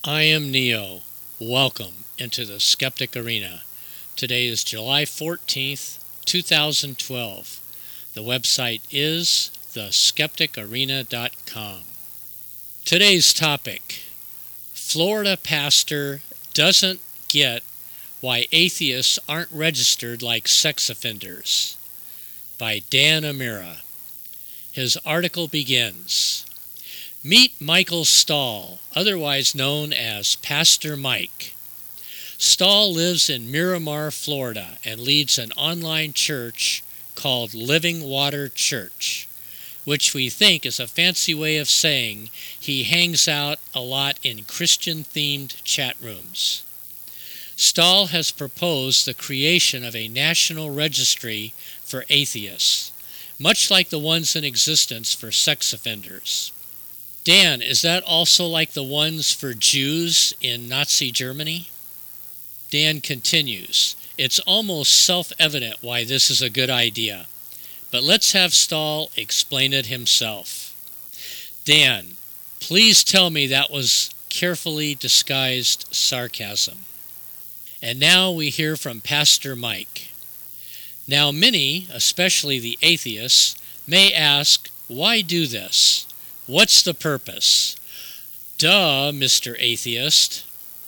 I am Neo. Welcome into the Skeptic Arena. Today is July 14th, 2012. The website is theskepticarena.com. Today's topic: Florida pastor doesn't get why atheists aren't registered like sex offenders, by Dan Amira. His article begins: Meet Michael Stahl, otherwise known as Pastor Mike. Stahl lives in Miramar, Florida, and leads an online church called Living Water Church, which we think is a fancy way of saying he hangs out a lot in Christian-themed chat rooms. Stahl has proposed the creation of a national registry for atheists, much like the ones in existence for sex offenders. Dan, is that also like the ones for Jews in Nazi Germany? Dan continues, it's almost self-evident why this is a good idea, but let's have Stahl explain it himself. Dan, please tell me that was carefully disguised sarcasm. And now we hear from Pastor Mike. Now many, especially the atheists, may ask, why do this? What's the purpose? Duh, Mr. Atheist.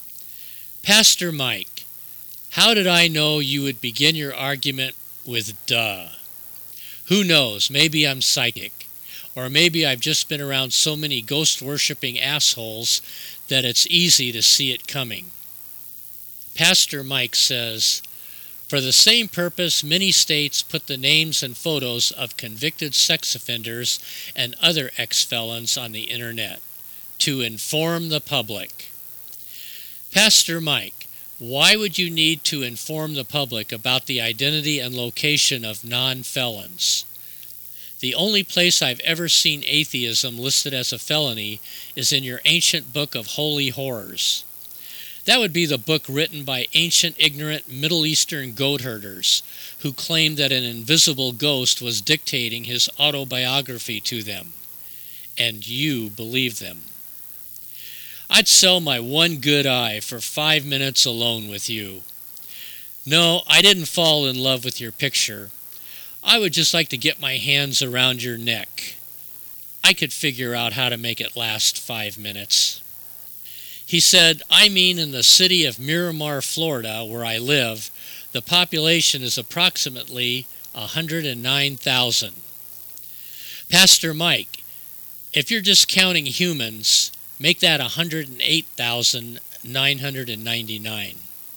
Pastor Mike, how did I know you would begin your argument with duh? Who knows, maybe I'm psychic, or maybe I've just been around so many ghost-worshipping assholes that it's easy to see it coming. Pastor Mike says, for the same purpose, many states put the names and photos of convicted sex offenders and other ex-felons on the internet to inform the public. Pastor Mike, why would you need to inform the public about the identity and location of non-felons? The only place I've ever seen atheism listed as a felony is in your ancient book of holy horrors. That would be the book written by ancient, ignorant Middle Eastern goat herders who claimed that an invisible ghost was dictating his autobiography to them. And you believe them. I'd sell my one good eye for 5 minutes alone with you. No, I didn't fall in love with your picture. I would just like to get my hands around your neck. I could figure out how to make it last 5 minutes. He said, I mean in the city of Miramar, Florida, where I live, the population is approximately 109,000. Pastor Mike, if you're just counting humans, make that 108,999.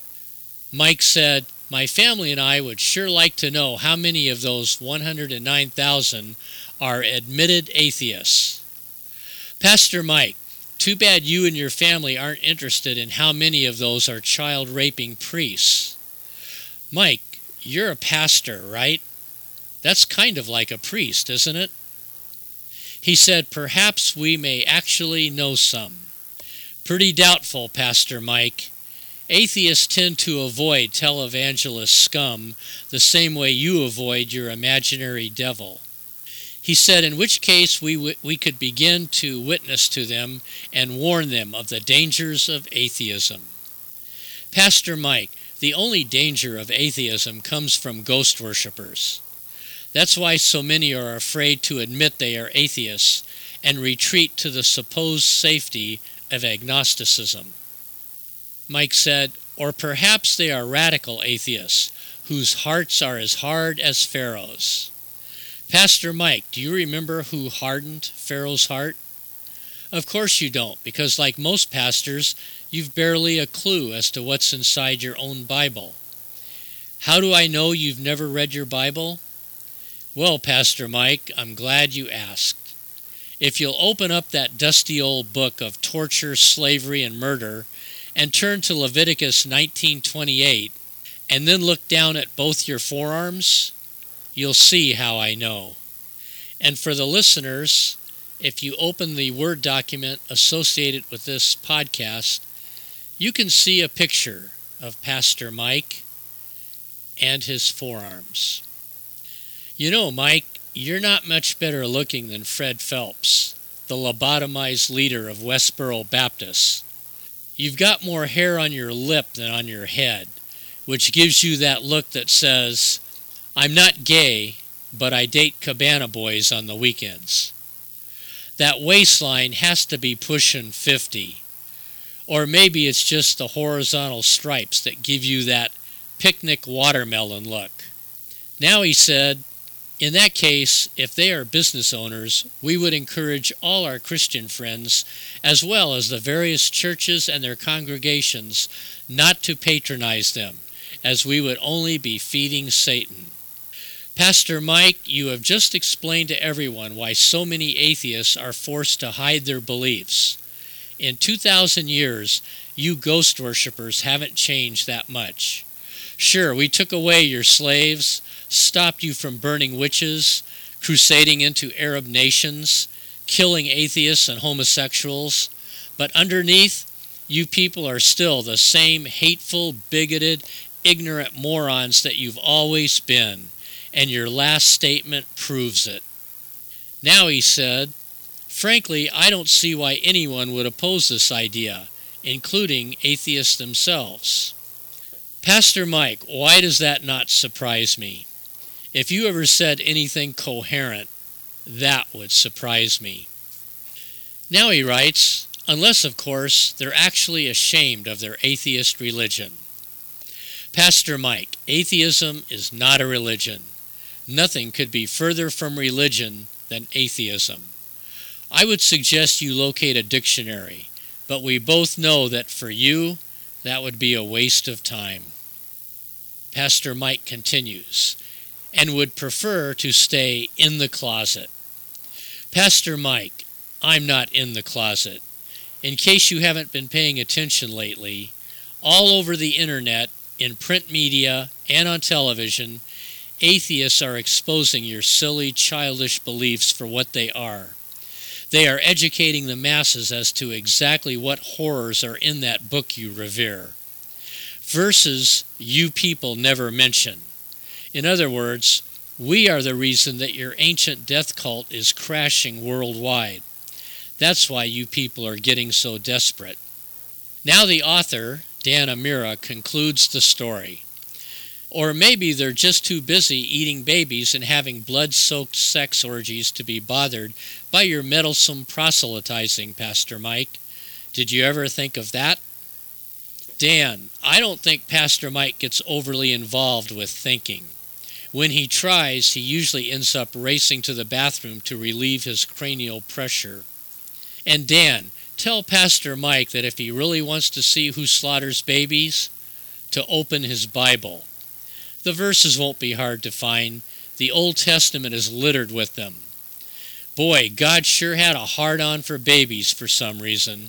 Mike said, my family and I would sure like to know how many of those 109,000 are admitted atheists. Pastor Mike, too bad you and your family aren't interested in how many of those are child-raping priests. Mike, you're a pastor, right? That's kind of like a priest, isn't it? He said, perhaps we may actually know some. Pretty doubtful, Pastor Mike. Atheists tend to avoid televangelist scum the same way you avoid your imaginary devil. He said, in which case we could begin to witness to them and warn them of the dangers of atheism. Pastor Mike, the only danger of atheism comes from ghost worshippers. That's why so many are afraid to admit they are atheists and retreat to the supposed safety of agnosticism. Mike said, or perhaps they are radical atheists whose hearts are as hard as Pharaoh's. Pastor Mike, do you remember who hardened Pharaoh's heart? Of course you don't, because like most pastors, you've barely a clue as to what's inside your own Bible. How do I know you've never read your Bible? Well, Pastor Mike, I'm glad you asked. If you'll open up that dusty old book of torture, slavery, and murder and turn to Leviticus 19:28 and then look down at both your forearms, you'll see how I know. And for the listeners, if you open the Word document associated with this podcast, you can see a picture of Pastor Mike and his forearms. You know, Mike, you're not much better looking than Fred Phelps, the lobotomized leader of Westboro Baptist. You've got more hair on your lip than on your head, which gives you that look that says, I'm not gay, but I date cabana boys on the weekends. That waistline has to be pushing 50. Or maybe it's just the horizontal stripes that give you that picnic watermelon look. Now he said, in that case, if they are business owners, we would encourage all our Christian friends, as well as the various churches and their congregations, not to patronize them, as we would only be feeding Satan. Pastor Mike, you have just explained to everyone why so many atheists are forced to hide their beliefs. In 2,000 years, you ghost worshippers haven't changed that much. Sure, we took away your slaves, stopped you from burning witches, crusading into Arab nations, killing atheists and homosexuals, but underneath, you people are still the same hateful, bigoted, ignorant morons that you've always been, and your last statement proves it. Now, he said, frankly, I don't see why anyone would oppose this idea, including atheists themselves. Pastor Mike, why does that not surprise me? If you ever said anything coherent, that would surprise me. Now he writes, unless, of course, they're actually ashamed of their atheist religion. Pastor Mike, atheism is not a religion. Nothing could be further from religion than atheism. I would suggest you locate a dictionary, but we both know that for you, that would be a waste of time. Pastor Mike continues, and would prefer to stay in the closet. Pastor Mike, I'm not in the closet. In case you haven't been paying attention lately, all over the internet, in print media, and on television, atheists are exposing your silly, childish beliefs for what they are. They are educating the masses as to exactly what horrors are in that book you revere. Verses you people never mention. In other words, we are the reason that your ancient death cult is crashing worldwide. That's why you people are getting so desperate. Now the author, Dan Amira, concludes the story. Or maybe they're just too busy eating babies and having blood-soaked sex orgies to be bothered by your meddlesome proselytizing, Pastor Mike. Did you ever think of that? Dan, I don't think Pastor Mike gets overly involved with thinking. When he tries, he usually ends up racing to the bathroom to relieve his cranial pressure. And Dan, tell Pastor Mike that if he really wants to see who slaughters babies, to open his Bible. The verses won't be hard to find. The Old Testament is littered with them. Boy, God sure had a hard-on for babies for some reason.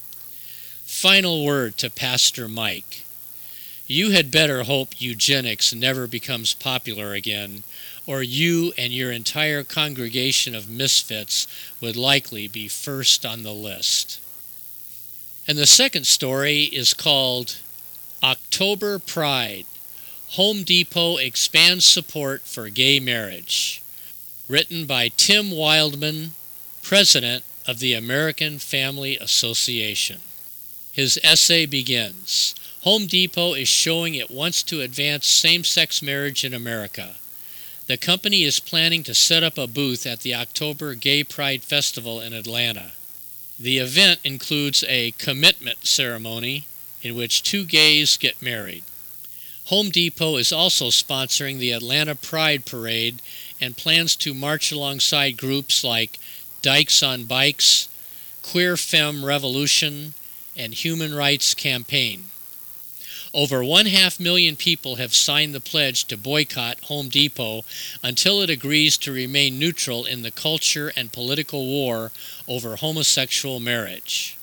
Final word to Pastor Mike. You had better hope eugenics never becomes popular again, or you and your entire congregation of misfits would likely be first on the list. And the second story is called October Pride. Home Depot expands support for gay marriage. Written by Tim Wildman, president of the American Family Association. His essay begins, Home Depot is showing it wants to advance same-sex marriage in America. The company is planning to set up a booth at the October Gay Pride Festival in Atlanta. The event includes a commitment ceremony in which two gays get married. Home Depot is also sponsoring the Atlanta Pride Parade and plans to march alongside groups like Dykes on Bikes, Queer Femme Revolution, and Human Rights Campaign. Over 500,000 people have signed the pledge to boycott Home Depot until it agrees to remain neutral in the culture and political war over homosexual marriage.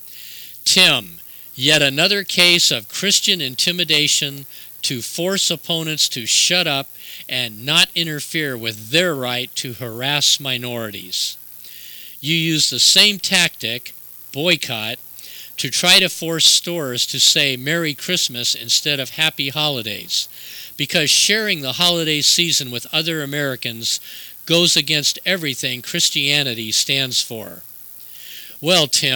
Tim, yet another case of Christian intimidation to force opponents to shut up and not interfere with their right to harass minorities. You use the same tactic, boycott, to try to force stores to say Merry Christmas instead of Happy Holidays, because sharing the holiday season with other Americans goes against everything Christianity stands for. Well, Tim,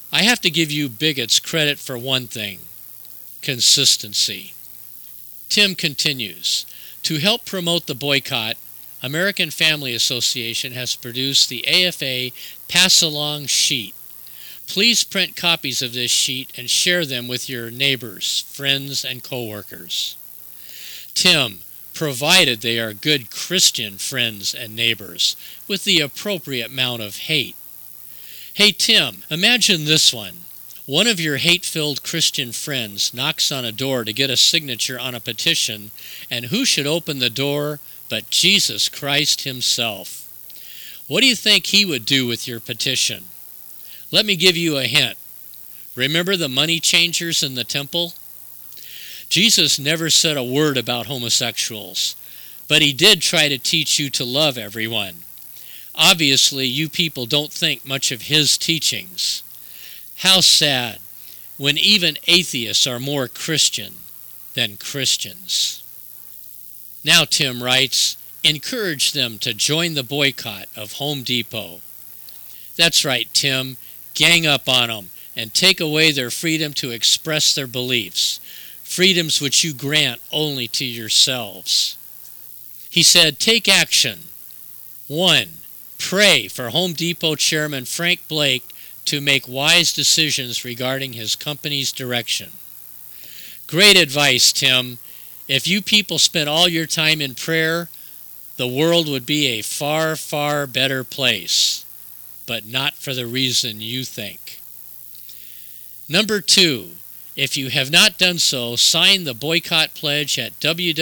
I have to give you bigots credit for one thing: consistency. Tim continues, to help promote the boycott, American Family Association has produced the AFA Pass-Along Sheet. Please print copies of this sheet and share them with your neighbors, friends, and coworkers. Tim, provided they are good Christian friends and neighbors with the appropriate amount of hate. Hey Tim, imagine this one. One of your hate-filled Christian friends knocks on a door to get a signature on a petition, and who should open the door but Jesus Christ himself? What do you think he would do with your petition? Let me give you a hint. Remember the money changers in the temple? Jesus never said a word about homosexuals, but he did try to teach you to love everyone. Obviously, you people don't think much of his teachings. How sad when even atheists are more Christian than Christians. Now, Tim writes, encourage them to join the boycott of Home Depot. That's right, Tim. Gang up on them and take away their freedom to express their beliefs, freedoms which you grant only to yourselves. He said, take action. 1. Pray for Home Depot Chairman Frank Blake to make wise decisions regarding his company's direction. Great advice, Tim. If you people spent all your time in prayer, the world would be a far, far better place, but not for the reason you think. Number 2, if you have not done so, sign the boycott pledge at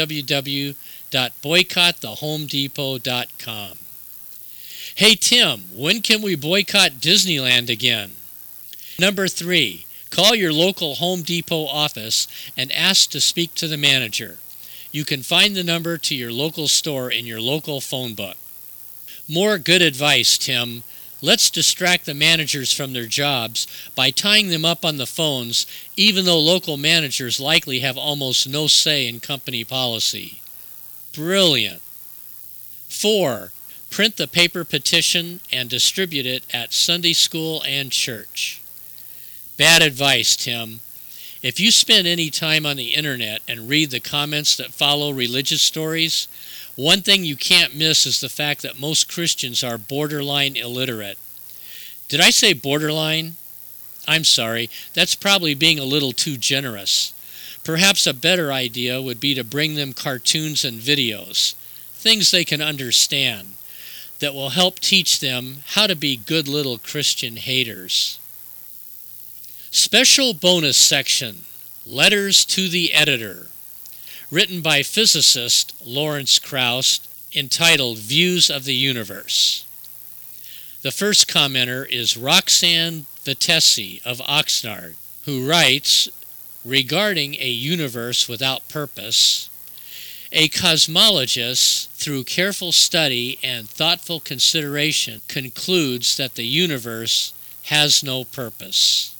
www.boycotthehomedepot.com. Hey Tim, when can we boycott Disneyland again? Number 3, call your local Home Depot office and ask to speak to the manager. You can find the number to your local store in your local phone book. More good advice, Tim. Let's distract the managers from their jobs by tying them up on the phones, even though local managers likely have almost no say in company policy. Brilliant. 4. Print the paper petition and distribute it at Sunday school and church. Bad advice, Tim. If you spend any time on the internet and read the comments that follow religious stories, one thing you can't miss is the fact that most Christians are borderline illiterate. Did I say borderline? I'm sorry, that's probably being a little too generous. Perhaps a better idea would be to bring them cartoons and videos, things they can understand, that will help teach them how to be good little Christian haters. Special bonus section, Letters to the Editor, written by physicist Lawrence Krauss, entitled Views of the Universe. The first commenter is Roxanne Vitesi of Oxnard, who writes, regarding a universe without purpose, a cosmologist, through careful study and thoughtful consideration, concludes that the universe has no purpose.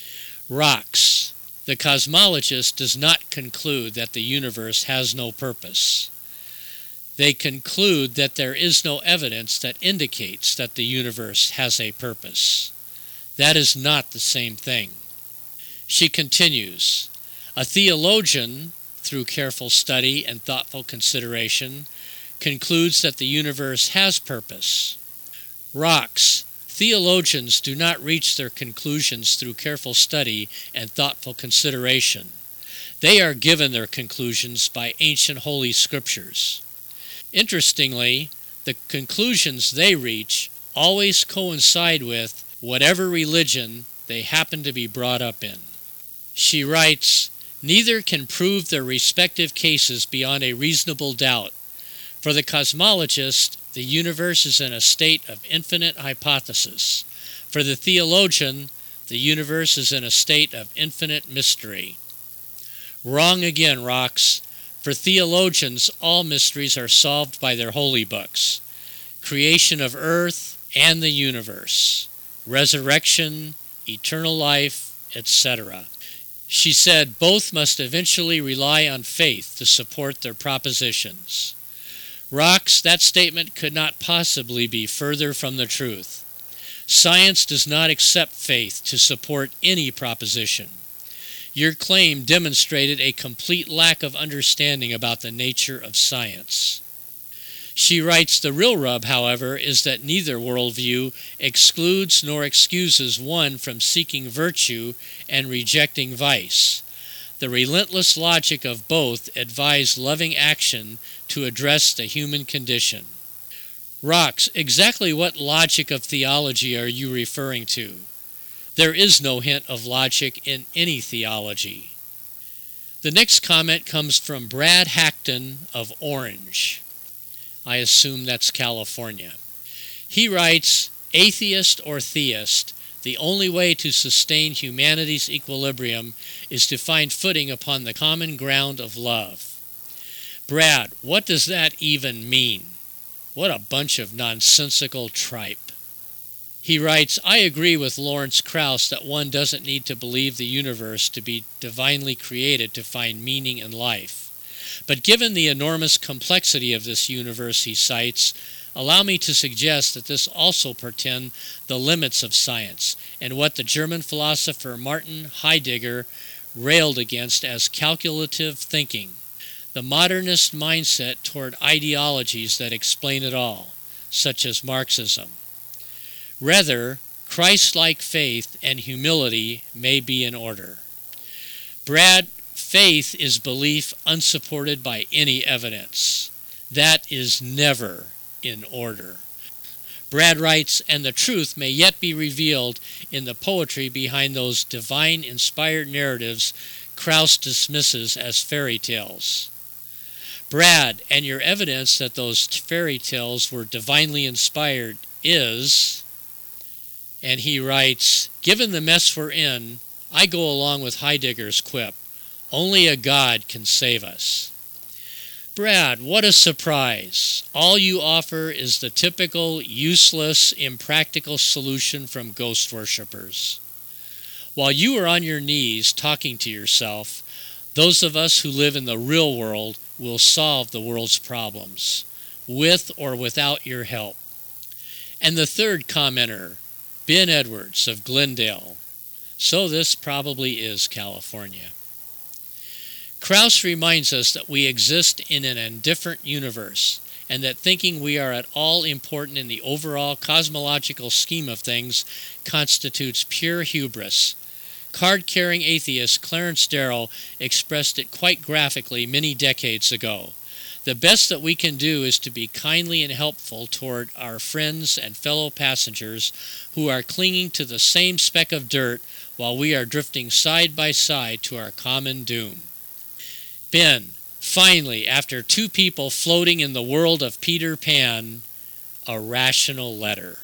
Rox, the cosmologist, does not conclude that the universe has no purpose. They conclude that there is no evidence that indicates that the universe has a purpose. That is not the same thing. She continues, a theologian, through careful study and thoughtful consideration, concludes that the universe has purpose. Rox, theologians do not reach their conclusions through careful study and thoughtful consideration. They are given their conclusions by ancient holy scriptures. Interestingly, the conclusions they reach always coincide with whatever religion they happen to be brought up in. She writes, neither can prove their respective cases beyond a reasonable doubt. For the cosmologist, the universe is in a state of infinite hypothesis. For the theologian, the universe is in a state of infinite mystery. Wrong again, Rox. For theologians, all mysteries are solved by their holy books. Creation of earth and the universe, resurrection, eternal life, etc. She said both must eventually rely on faith to support their propositions. Rox, that statement could not possibly be further from the truth. Science does not accept faith to support any proposition. Your claim demonstrated a complete lack of understanding about the nature of science. She writes, the real rub, however, is that neither worldview excludes nor excuses one from seeking virtue and rejecting vice. The relentless logic of both advise loving action to address the human condition. Rocks, exactly what logic of theology are you referring to? There is no hint of logic in any theology. The next comment comes from Brad Hackton of Orange. I assume that's California. He writes, atheist or theist, the only way to sustain humanity's equilibrium is to find footing upon the common ground of love. Brad, what does that even mean? What a bunch of nonsensical tripe. He writes, I agree with Lawrence Krauss that one doesn't need to believe the universe to be divinely created to find meaning in life. But given the enormous complexity of this universe he cites, allow me to suggest that this also portends the limits of science and what the German philosopher Martin Heidegger railed against as calculative thinking, the modernist mindset toward ideologies that explain it all, such as Marxism. Rather, Christ-like faith and humility may be in order. Brad, faith is belief unsupported by any evidence. That is never in order. Brad writes, and the truth may yet be revealed in the poetry behind those divine-inspired narratives Krauss dismisses as fairy tales. Brad, and your evidence that those fairy tales were divinely inspired is... And he writes, given the mess we're in, I go along with Heidegger's quip, only a God can save us. Brad, what a surprise. All you offer is the typical, useless, impractical solution from ghost worshippers. While you are on your knees talking to yourself, those of us who live in the real world will solve the world's problems, with or without your help. And the third commenter, Ben Edwards of Glendale. So this probably is California. Krauss reminds us that we exist in an indifferent universe, and that thinking we are at all important in the overall cosmological scheme of things constitutes pure hubris. Card-carrying atheist Clarence Darrow expressed it quite graphically many decades ago. The best that we can do is to be kindly and helpful toward our friends and fellow passengers who are clinging to the same speck of dirt while we are drifting side by side to our common doom. Ben, finally, after two people floating in the world of Peter Pan, a rational letter.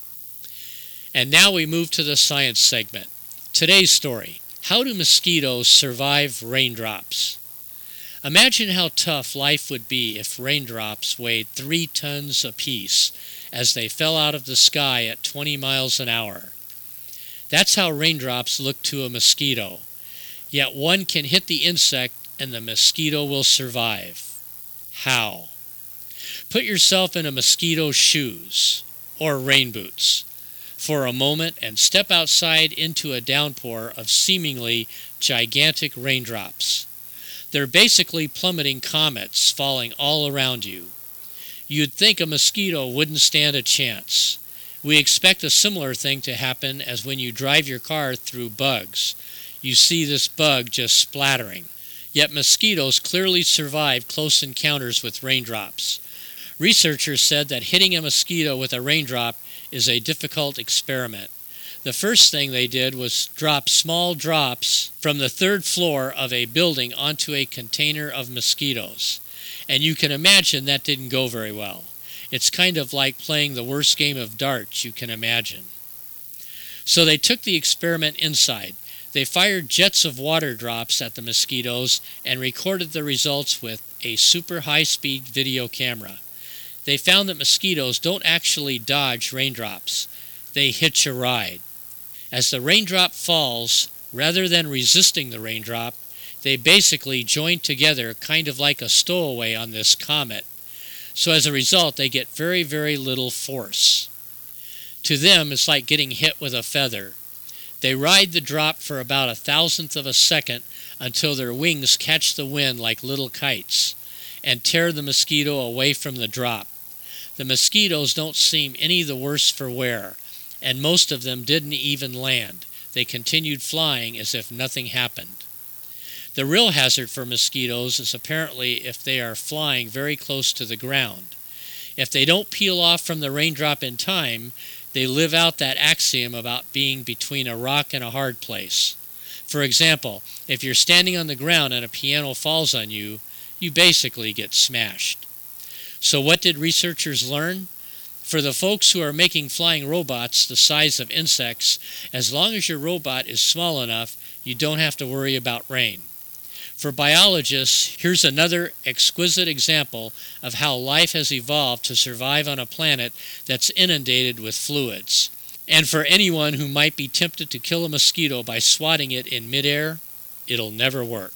And now we move to the science segment. Today's story, how do mosquitoes survive raindrops? Imagine how tough life would be if raindrops weighed 3 tons apiece as they fell out of the sky at 20 miles an hour. That's how raindrops look to a mosquito. Yet one can hit the insect and the mosquito will survive. How? Put yourself in a mosquito's shoes, or rain boots, for a moment and step outside into a downpour of seemingly gigantic raindrops. They're basically plummeting comets falling all around you. You'd think a mosquito wouldn't stand a chance. We expect a similar thing to happen as when you drive your car through bugs. You see this bug just splattering. Yet mosquitoes clearly survive close encounters with raindrops. Researchers said that hitting a mosquito with a raindrop is a difficult experiment. The first thing they did was drop small drops from the 3rd floor of a building onto a container of mosquitoes. And you can imagine that didn't go very well. It's kind of like playing the worst game of darts you can imagine. So they took the experiment inside. They fired jets of water drops at the mosquitoes and recorded the results with a super high-speed video camera. They found that mosquitoes don't actually dodge raindrops. They hitch a ride. As the raindrop falls, rather than resisting the raindrop, they basically join together kind of like a stowaway on this comet. So as a result, they get very, very little force. To them, it's like getting hit with a feather. They ride the drop for about 1,000th of a second until their wings catch the wind like little kites and tear the mosquito away from the drop. The mosquitoes don't seem any the worse for wear, and most of them didn't even land. They continued flying as if nothing happened. The real hazard for mosquitoes is apparently if they are flying very close to the ground. If they don't peel off from the raindrop in time, they live out that axiom about being between a rock and a hard place. For example, if you're standing on the ground and a piano falls on you, you basically get smashed. So what did researchers learn? For the folks who are making flying robots the size of insects, as long as your robot is small enough, you don't have to worry about rain. For biologists, here's another exquisite example of how life has evolved to survive on a planet that's inundated with fluids. And for anyone who might be tempted to kill a mosquito by swatting it in midair, it'll never work.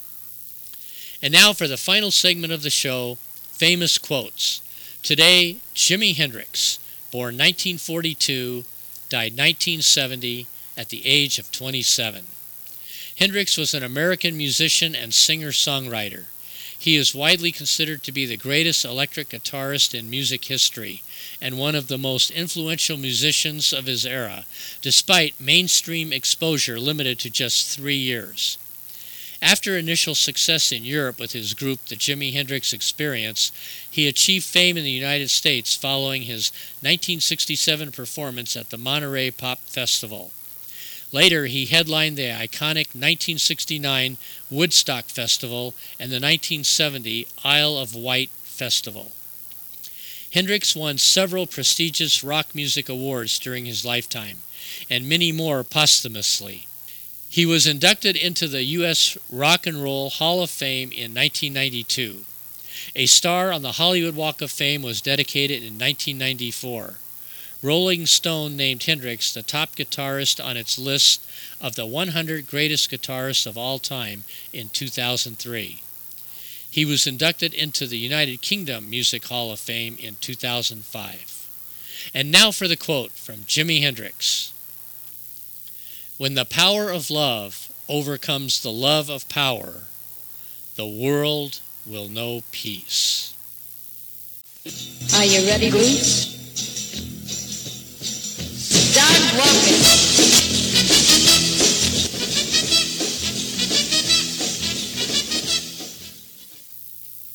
And now for the final segment of the show, famous quotes. Today, Jimi Hendrix, born 1942, died 1970 at the age of 27. Hendrix was an American musician and singer-songwriter. He is widely considered to be the greatest electric guitarist in music history and one of the most influential musicians of his era, despite mainstream exposure limited to just 3 years. After initial success in Europe with his group The Jimi Hendrix Experience, he achieved fame in the United States following his 1967 performance at the Monterey Pop Festival. Later, he headlined the iconic 1969 Woodstock Festival and the 1970 Isle of Wight Festival. Hendrix won several prestigious rock music awards during his lifetime, and many more posthumously. He was inducted into the U.S. Rock and Roll Hall of Fame in 1992. A star on the Hollywood Walk of Fame was dedicated in 1994. Rolling Stone named Hendrix the top guitarist on its list of the 100 greatest guitarists of all time in 2003. He was inducted into the United Kingdom Music Hall of Fame in 2005. And now for the quote from Jimi Hendrix. When the power of love overcomes the love of power, the world will know peace. Are you ready, Bruce? Start walking.